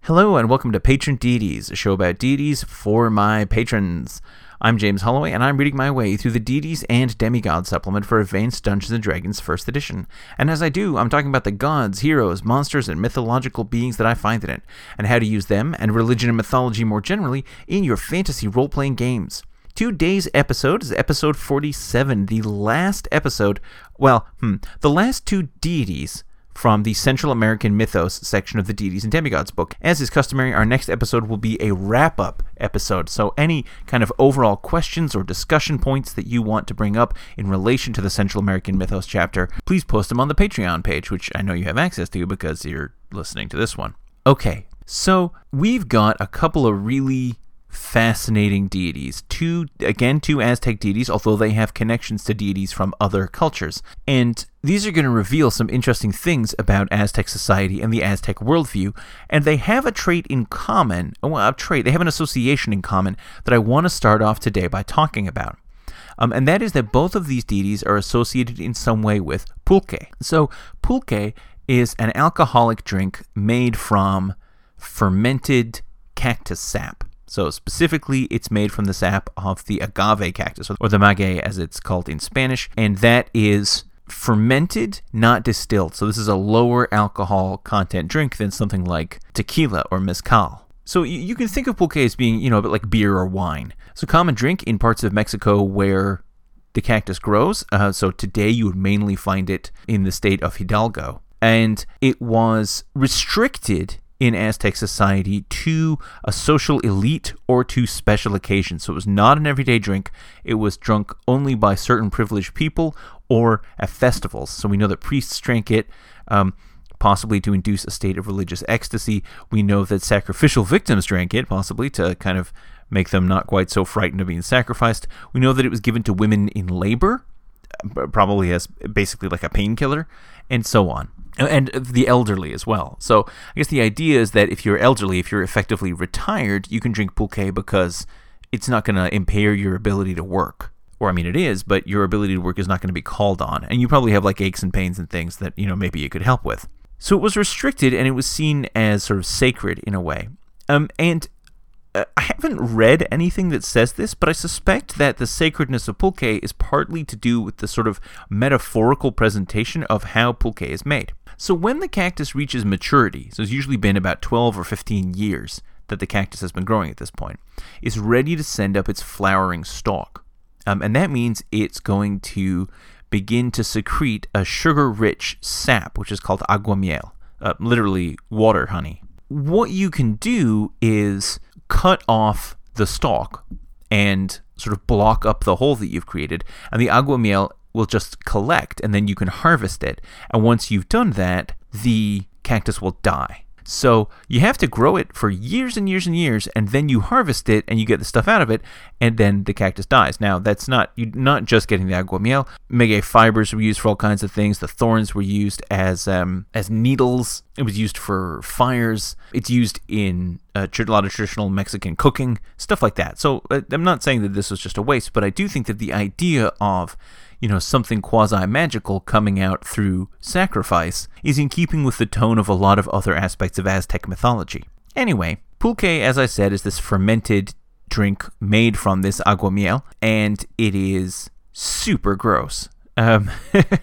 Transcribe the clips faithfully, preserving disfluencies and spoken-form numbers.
Hello and welcome to Patron Deities, a show about deities for my patrons. I'm James Holloway, and I'm reading my way through the Deities and Demigods supplement for Advanced Dungeons and Dragons first Edition. And as I do, I'm talking about the gods, heroes, monsters, and mythological beings that I find in it, and how to use them, and religion and mythology more generally, in your fantasy role-playing games. Today's episode is episode forty-seven, the last episode, well, hmm, the last two deities from the Central American Mythos section of the Deities and Demigods book. As is customary, our next episode will be a wrap-up episode, so any kind of overall questions or discussion points that you want to bring up in relation to the Central American Mythos chapter, please post them on the Patreon page, which I know you have access to because you're listening to this one. Okay, so we've got a couple of really fascinating deities. Two, again, two Aztec deities, although they have connections to deities from other cultures. And these are going to reveal some interesting things about Aztec society and the Aztec worldview. And they have a trait in common, well, a trait, they have an association in common that I want to start off today by talking about. Um, and that is that both of these deities are associated in some way with pulque. So pulque is an alcoholic drink made from fermented cactus sap. So specifically, it's made from the sap of the agave cactus, or the maguey as it's called in Spanish, and that is fermented, not distilled. So this is a lower alcohol content drink than something like tequila or mezcal. So you can think of pulque as being, you know, a bit like beer or wine. It's a common drink in parts of Mexico where the cactus grows. Uh, so today you would mainly find it in the state of Hidalgo. And it was restricted in Aztec society to a social elite or to special occasions. So it was not an everyday drink. It was drunk only by certain privileged people or at festivals. So we know that priests drank it, um, possibly to induce a state of religious ecstasy. We know that sacrificial victims drank it, possibly to kind of make them not quite so frightened of being sacrificed. We know that it was given to women in labor, probably as basically like a painkiller, and so on. And the elderly as well. So I guess the idea is that if you're elderly, if you're effectively retired, you can drink pulque because it's not going to impair your ability to work. Or, I mean, it is, but your ability to work is not going to be called on. And you probably have like aches and pains and things that, you know, maybe you could help with. So it was restricted and it was seen as sort of sacred in a way. Um, and uh, I haven't read anything that says this, but I suspect that the sacredness of pulque is partly to do with the sort of metaphorical presentation of how pulque is made. So when the cactus reaches maturity, so it's usually been about twelve or fifteen years that the cactus has been growing at this point, it's ready to send up its flowering stalk. Um, and that means it's going to begin to secrete a sugar-rich sap, which is called aguamiel, uh, literally water honey. What you can do is cut off the stalk and sort of block up the hole that you've created, and the aguamiel will just collect, and then you can harvest it. And once you've done that, the cactus will die. So you have to grow it for years and years and years, and then you harvest it, and you get the stuff out of it, and then the cactus dies. Now, that's not you're not just getting the aguamiel. Maguey fibers were used for all kinds of things. The thorns were used as um, as needles. It was used for fires. It's used in uh, a lot of traditional Mexican cooking, stuff like that. So uh, I'm not saying that this was just a waste, but I do think that the idea of you know, something quasi-magical coming out through sacrifice is in keeping with the tone of a lot of other aspects of Aztec mythology. Anyway, pulque, as I said, is this fermented drink made from this aguamiel, and it is super gross. Um,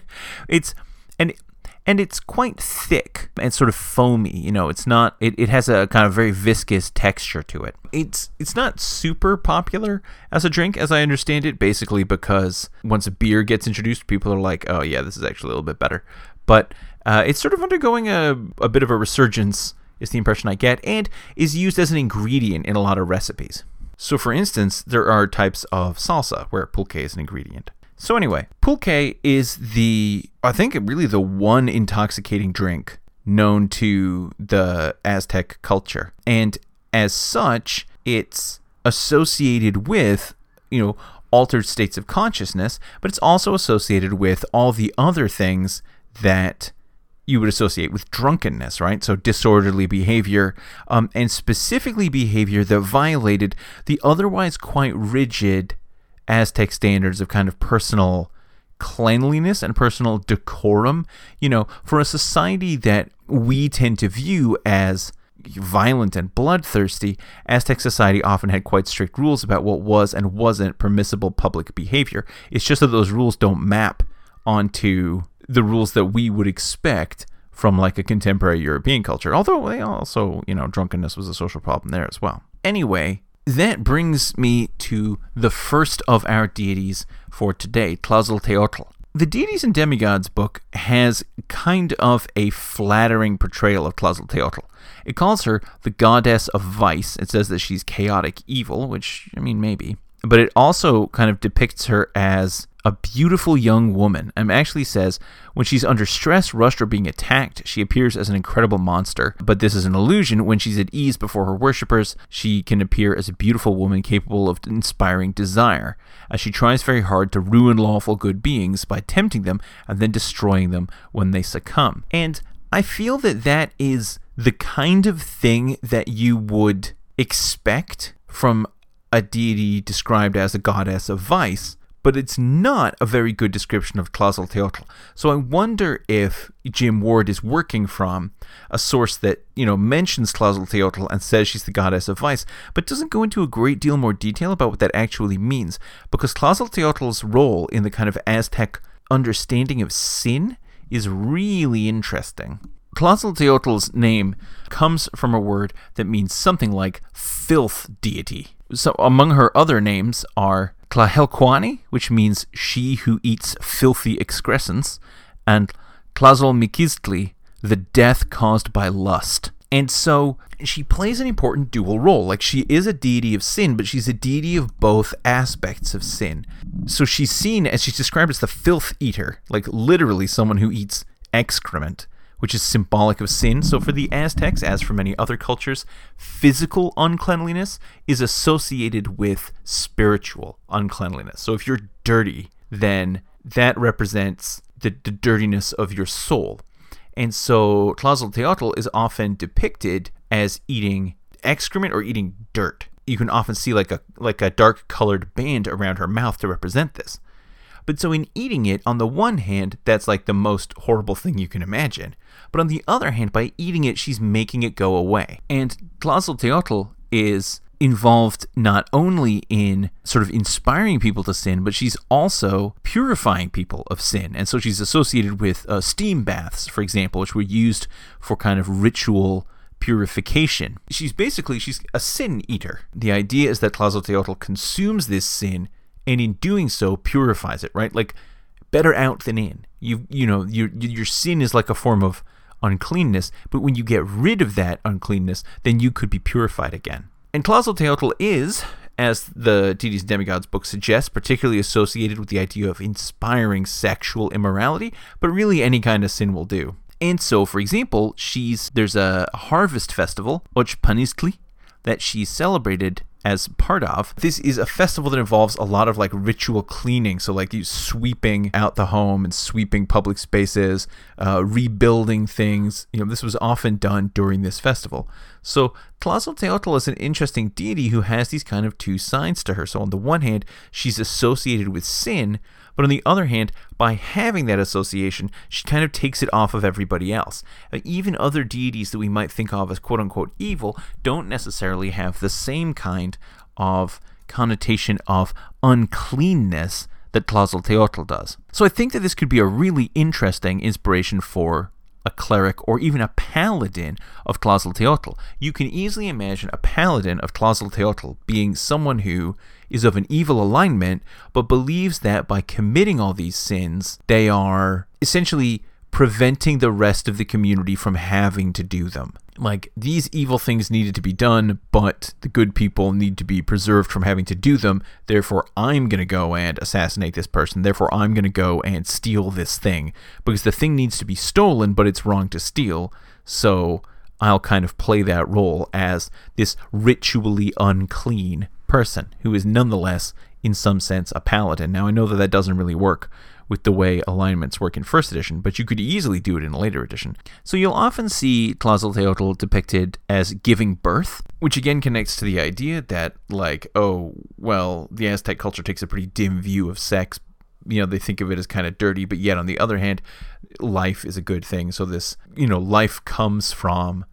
it's and and it's quite thick and sort of foamy. You know, it's not. It, it has a kind of very viscous texture to it. It's it's not super popular as a drink, as I understand it. Basically, because once a beer gets introduced, people are like, "Oh yeah, this is actually a little bit better." But uh, it's sort of undergoing a a bit of a resurgence, is the impression I get, and is used as an ingredient in a lot of recipes. So, for instance, there are types of salsa where pulque is an ingredient. So anyway, pulque is the, I think really the one intoxicating drink known to the Aztec culture. And as such, it's associated with, you know, altered states of consciousness, but it's also associated with all the other things that you would associate with drunkenness, right? So disorderly behavior, um, and specifically behavior that violated the otherwise quite rigid Aztec standards of kind of personal cleanliness and personal decorum. You know, for a society that we tend to view as violent and bloodthirsty, Aztec society often had quite strict rules about what was and wasn't permissible public behavior. It's just that those rules don't map onto the rules that we would expect from like a contemporary European culture. Although they also, you know, drunkenness was a social problem there as well. Anyway, that brings me to the first of our deities for today, Tlazolteotl. The Deities and Demigods book has kind of a flattering portrayal of Tlazolteotl. It calls her the goddess of vice. It says that she's chaotic evil, which, I mean, maybe. But it also kind of depicts her as a beautiful young woman, and actually says when she's under stress, rushed, or being attacked, she appears as an incredible monster. But this is an illusion. When she's at ease before her worshippers, she can appear as a beautiful woman capable of inspiring desire, as she tries very hard to ruin lawful good beings by tempting them and then destroying them when they succumb. And I feel that that is the kind of thing that you would expect from a deity described as a goddess of vice, but it's not a very good description of Tlazolteotl. So I wonder if Jim Ward is working from a source that, you know, mentions Tlazolteotl and says she's the goddess of vice, but doesn't go into a great deal more detail about what that actually means, because Tlazolteotl's role in the kind of Aztec understanding of sin is really interesting. Tlazolteotl's name comes from a word that means something like filth deity. So among her other names are Tlahelquani, which means she who eats filthy excrescence, and Tlazolmiquistli, the death caused by lust. And so she plays an important dual role. Like, she is a deity of sin, but she's a deity of both aspects of sin. So she's seen as, she's described as the filth eater, like literally someone who eats excrement, which is symbolic of sin. So for the Aztecs, as for many other cultures, physical uncleanliness is associated with spiritual uncleanliness. So if you're dirty, then that represents the, the dirtiness of your soul. And so Tlazolteotl is often depicted as eating excrement or eating dirt. You can often see like a like a dark colored band around her mouth to represent this. But so in eating it, on the one hand, that's like the most horrible thing you can imagine. But on the other hand, by eating it, she's making it go away. And Tlazolteotl is involved not only in sort of inspiring people to sin, but she's also purifying people of sin. And so she's associated with uh, steam baths, for example, which were used for kind of ritual purification. She's basically, she's a sin eater. The idea is that Tlazolteotl consumes this sin, and in doing so, purifies it, right? Like, better out than in. You you know, your your sin is like a form of uncleanness, but when you get rid of that uncleanness, then you could be purified again. And Tlazolteotl is, as the Deities and Demigods book suggests, particularly associated with the idea of inspiring sexual immorality, but really any kind of sin will do. And so, for example, she's there's a harvest festival, Ochpanistli, that she's celebrated as part of. This is a festival that involves a lot of like ritual cleaning, so like you sweeping out the home and sweeping public spaces, uh, rebuilding things. You know, this was often done during this festival. So Tlazolteotl is an interesting deity who has these kind of two sides to her. So on the one hand, she's associated with sin, but on the other hand, by having that association, she kind of takes it off of everybody else. Even other deities that we might think of as quote-unquote evil don't necessarily have the same kind of connotation of uncleanness that Tlazolteotl does. So I think that this could be a really interesting inspiration for a cleric or even a paladin of Tlazolteotl. You can easily imagine a paladin of Tlazolteotl being someone who is of an evil alignment, but believes that by committing all these sins, they are essentially preventing the rest of the community from having to do them. Like, these evil things needed to be done, but the good people need to be preserved from having to do them. Therefore, I'm going to go and assassinate this person. Therefore, I'm going to go and steal this thing. Because the thing needs to be stolen, but it's wrong to steal. So I'll kind of play that role as this ritually unclean person who is nonetheless, in some sense, a paladin. Now, I know that that doesn't really work with the way alignments work in first edition, but you could easily do it in a later edition. So you'll often see Tlazolteotl depicted as giving birth, which again connects to the idea that, like, oh, well, the Aztec culture takes a pretty dim view of sex. You know, they think of it as kind of dirty, but yet on the other hand, life is a good thing. So this, you know, life comes from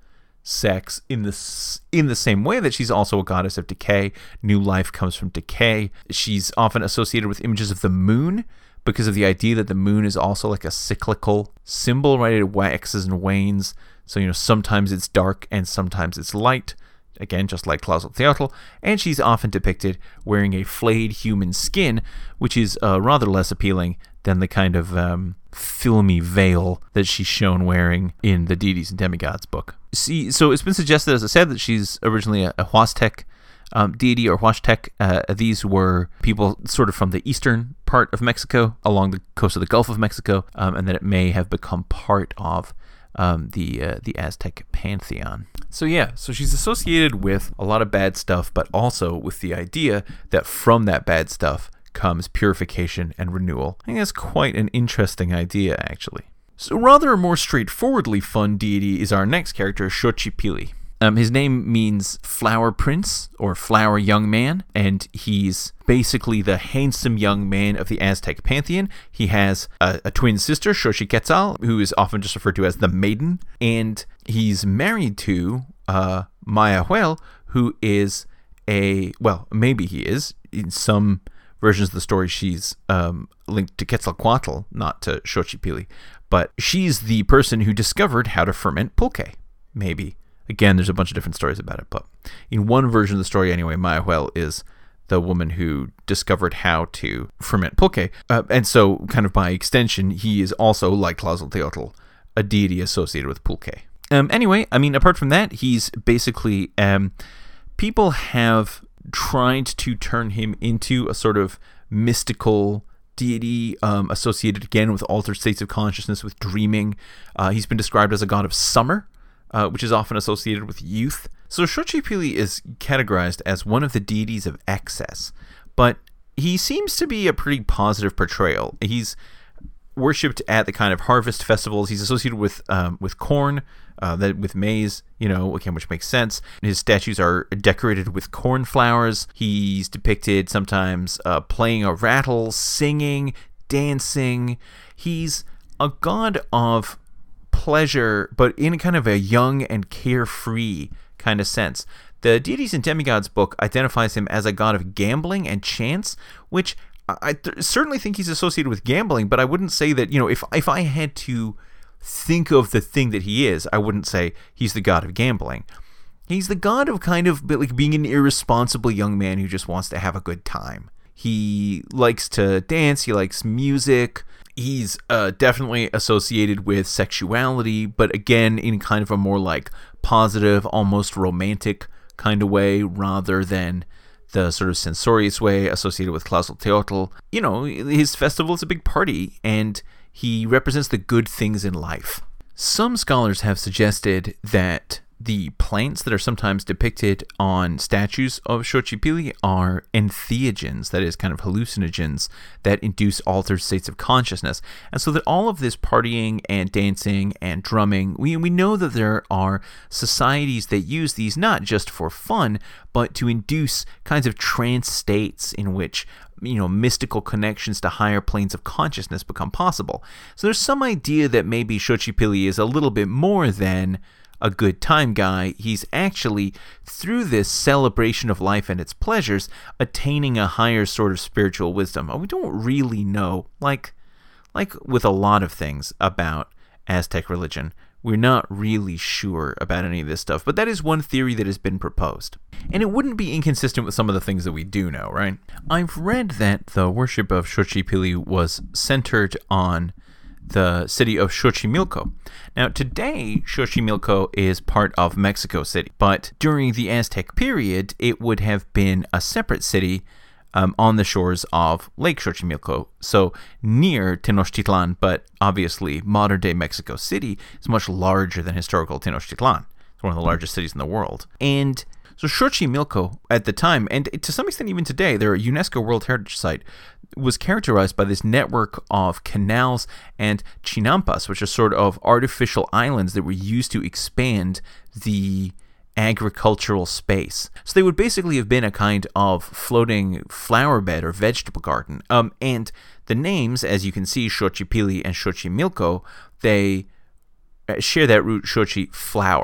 sex in the in the same way that she's also a goddess of decay. New life comes from decay. She's often associated with images of the moon because of the idea that the moon is also like a cyclical symbol, right? It waxes and wanes. So, you know, sometimes it's dark and sometimes it's light. Again, just like Tlazolteotl. And she's often depicted wearing a flayed human skin, which is uh, rather less appealing than the kind of um, filmy veil that she's shown wearing in the Deities and Demigods book. See, so it's been suggested, as I said, that she's originally a, a Huastec um, deity or Huastec. Uh, these were people sort of from the eastern part of Mexico, along the coast of the Gulf of Mexico, um, and that it may have become part of um, the uh, the Aztec pantheon. So yeah, so she's associated with a lot of bad stuff, but also with the idea that from that bad stuff comes purification and renewal. I think that's quite an interesting idea, actually. So rather a more straightforwardly fun deity is our next character, Xochipilli. Um, his name means flower prince or flower young man, and he's basically the handsome young man of the Aztec pantheon. He has a, a twin sister, Xochiquetzal, who is often just referred to as the maiden, and he's married to uh, Mayahuel, who is a, well, maybe he is. In some versions of the story, she's um, linked to Quetzalcoatl, not to Xochipilli, but she's the person who discovered how to ferment pulque, maybe. Again, there's a bunch of different stories about it, but in one version of the story anyway, Mayahuel is the woman who discovered how to ferment pulque. Uh, and so, kind of by extension, he is also, like Tlazolteotl, a deity associated with pulque. Um, anyway, I mean, apart from that, he's basically... Um, people have tried to turn him into a sort of mystical deity um, associated, again, with altered states of consciousness, with dreaming. Uh, he's been described as a god of summer, Uh, which is often associated with youth. So Xochipilli is categorized as one of the deities of excess, but he seems to be a pretty positive portrayal. He's worshipped at the kind of harvest festivals. He's associated with um, with corn, uh, that with maize, you know, again, which makes sense. His statues are decorated with corn flowers. He's depicted sometimes uh, playing a rattle, singing, dancing. He's a god of pleasure, but in kind of a young and carefree kind of sense. The Deities and Demigods book identifies him as a god of gambling and chance, which I th- certainly think he's associated with gambling, but I wouldn't say that, you know, if if I had to think of the thing that he is, I wouldn't say he's the god of gambling. He's the god of kind of like being an irresponsible young man who just wants to have a good time. He likes to dance, he likes music. He's uh, definitely associated with sexuality, but again, in kind of a more like positive, almost romantic kind of way, rather than the sort of censorious way associated with Tlazolteotl. You know, his festival is a big party, and he represents the good things in life. Some scholars have suggested that the plants that are sometimes depicted on statues of Xochipilli are entheogens, that is, kind of hallucinogens that induce altered states of consciousness. And so that all of this partying and dancing and drumming, we, we know that there are societies that use these not just for fun, but to induce kinds of trance states in which, you know, mystical connections to higher planes of consciousness become possible. So there's some idea that maybe Xochipilli is a little bit more than a good time guy. He's actually, through this celebration of life and its pleasures, attaining a higher sort of spiritual wisdom. We don't really know, like like with a lot of things about Aztec religion, we're not really sure about any of this stuff, but that is one theory that has been proposed. And it wouldn't be inconsistent with some of the things that we do know, right? I've read that the worship of Xochipilli was centered on the city of Xochimilco. Now, today, Xochimilco is part of Mexico City, but during the Aztec period, it would have been a separate city um, on the shores of Lake Xochimilco, so near Tenochtitlan, but obviously modern-day Mexico City is much larger than historical Tenochtitlan. It's one of the largest cities in the world. And so Xochimilco at the time, and to some extent even today, they're a UNESCO World Heritage Site, was characterized by this network of canals and chinampas, which are sort of artificial islands that were used to expand the agricultural space. So they would basically have been a kind of floating flower bed or vegetable garden. Um, and the names, as you can see, Xochipilli and Xochimilco, they share that root Xochi, flower.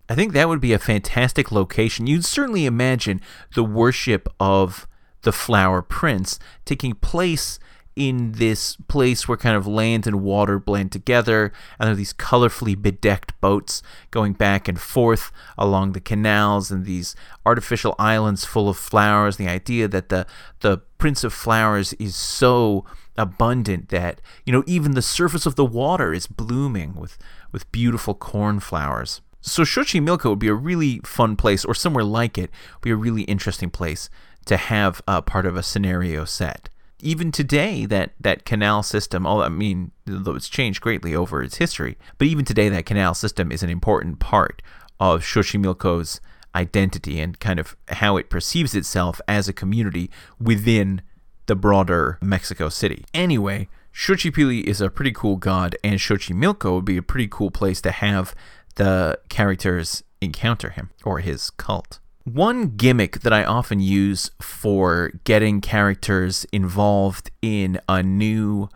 I think that would be a fantastic location. You'd certainly imagine the worship of the Flower Prince taking place in this place where kind of land and water blend together, and there are these colorfully bedecked boats going back and forth along the canals, and these artificial islands full of flowers. The idea that the the Prince of Flowers is so abundant that, you know, even the surface of the water is blooming with, with beautiful cornflowers. So Xochimilco would be a really fun place, or somewhere like it would be a really interesting place to have uh, part of a scenario set. Even today, that, that canal system, all I mean, though it's changed greatly over its history, but even today that canal system is an important part of Xochimilco's identity and kind of how it perceives itself as a community within the broader Mexico City. Anyway, Xochipilli is a pretty cool god, and Xochimilco would be a pretty cool place to have the characters encounter him, or his cult. One gimmick that I often use for getting characters involved in a new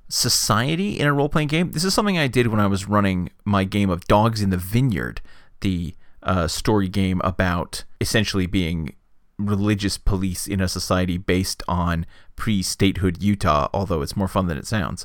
society in a role-playing game, this is something I did when I was running my game of Dogs in the Vineyard, the uh, story game about essentially being religious police in a society based on pre-statehood Utah, although it's more fun than it sounds,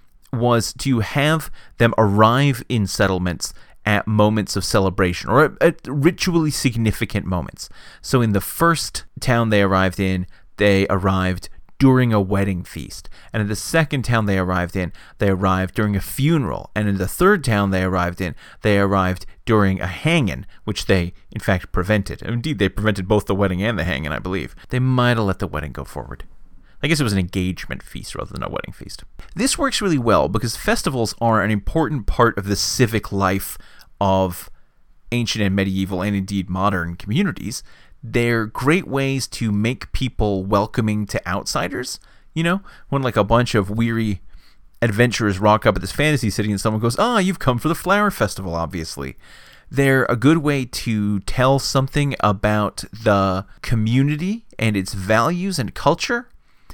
was to have them arrive in settlements at moments of celebration, or at, at ritually significant moments. So in the first town they arrived in, they arrived during a wedding feast. And in the second town they arrived in, they arrived during a funeral. And in the third town they arrived in, they arrived during a hanging, which they, in fact, prevented. Indeed, they prevented both the wedding and the hanging, I believe. They might have let the wedding go forward. I guess it was an engagement feast rather than a wedding feast. This works really well because festivals are an important part of the civic life of ancient and medieval and indeed modern communities. They're great ways to make people welcoming to outsiders. You know, when like a bunch of weary adventurers rock up at this fantasy city and someone goes, "Ah, you've come for the flower festival, obviously." They're a good way to tell something about the community and its values and culture.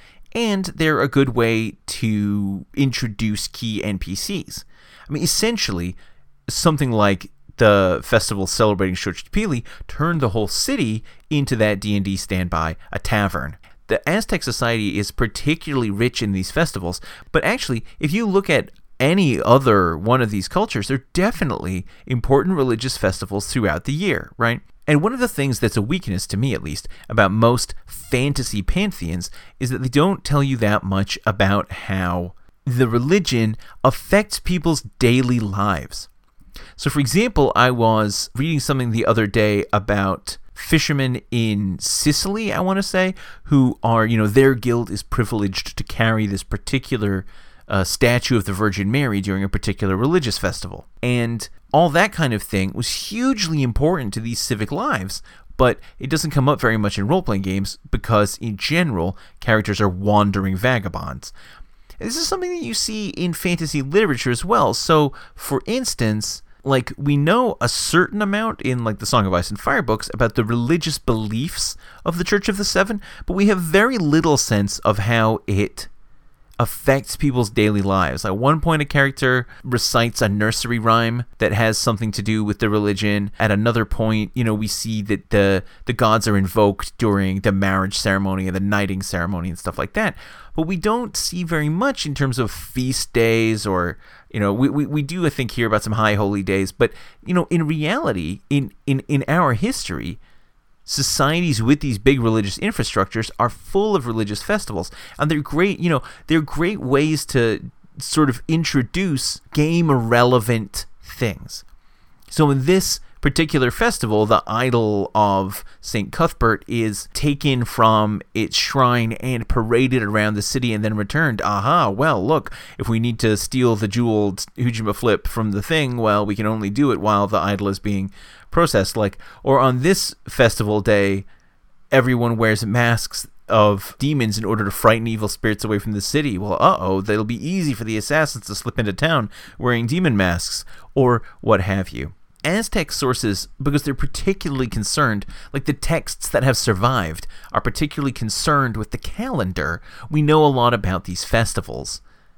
And they're a good way to introduce key N P Cs. I mean, essentially, something like the festival celebrating Xochipilli turned the whole city into that D and D standby, a tavern. The Aztec society is particularly rich in these festivals, but actually, if you look at any other one of these cultures, they're definitely important religious festivals throughout the year, right? And one of the things that's a weakness, to me at least, about most fantasy pantheons is that they don't tell you that much about how the religion affects people's daily lives. So, for example, I was reading something the other day about fishermen in Sicily, I want to say, who are, you know, their guild is privileged to carry this particular uh, statue of the Virgin Mary during a particular religious festival. And all that kind of thing was hugely important to these civic lives, but it doesn't come up very much in role-playing games because, in general, characters are wandering vagabonds. And this is something that you see in fantasy literature as well. So, for instance, like, we know a certain amount in, like, the Song of Ice and Fire books about the religious beliefs of the Church of the Seven, but we have very little sense of how it affects people's daily lives. At one point, a character recites a nursery rhyme that has something to do with the religion. At another point, you know, we see that the the gods are invoked during the marriage ceremony and the knighting ceremony and stuff like that. But we don't see very much in terms of feast days, or, you know, we, we, we do, I think, hear about some high holy days. But, you know, in reality, in, in, in our history, societies with these big religious infrastructures are full of religious festivals, and they're great, you know, they're great ways to sort of introduce game-relevant things. So in this particular festival, the idol of Saint Cuthbert is taken from its shrine and paraded around the city and then returned. Aha, well, look, if we need to steal the jeweled Hujima Flip from the thing, well, we can only do it while the idol is being processed. Like, or on this festival day, everyone wears masks of demons in order to frighten evil spirits away from the city. Well, uh-oh, it'll be easy for the assassins to slip into town wearing demon masks, or what have you. Aztec sources, because they're particularly concerned, like the texts that have survived, are particularly concerned with the calendar. We know a lot about these festivals.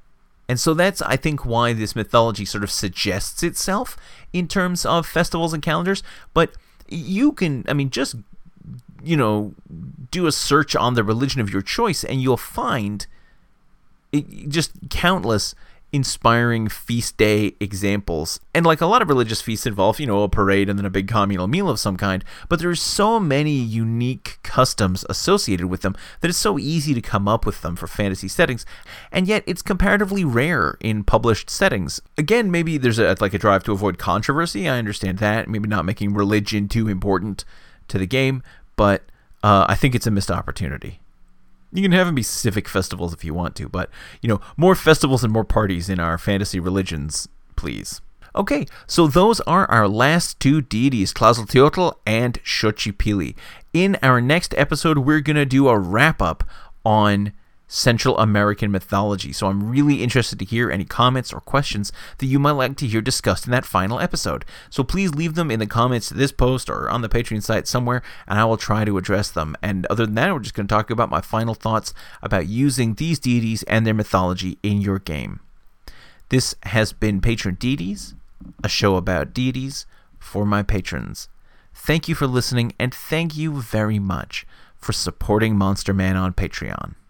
And so that's, I think, why this mythology sort of suggests itself in terms of festivals and calendars. But you can, I mean, just, you know, do a search on the religion of your choice and you'll find it, just countless inspiring feast day examples. And like a lot of religious feasts involve, you know, a parade and then a big communal meal of some kind, but there's so many unique customs associated with them that it's so easy to come up with them for fantasy settings, and yet it's comparatively rare in published settings. Again, maybe there's a, like a drive to avoid controversy. I understand that, maybe not making religion too important to the game, but uh, I think it's a missed opportunity. You can have them be civic festivals if you want to, but, you know, more festivals and more parties in our fantasy religions, please. Okay, so those are our last two deities, Tlazolteotl and Xochipilli. In our next episode, we're going to do a wrap-up on Central American mythology, so I'm really interested to hear any comments or questions that you might like to hear discussed in that final episode. So please leave them in the comments to this post or on the Patreon site somewhere, and I will try to address them. And other than that, we're just going to talk about my final thoughts about using these deities and their mythology in your game. This has been Patron Deities, a show about deities for my patrons. Thank you for listening, and thank you very much for supporting Monster Man on Patreon.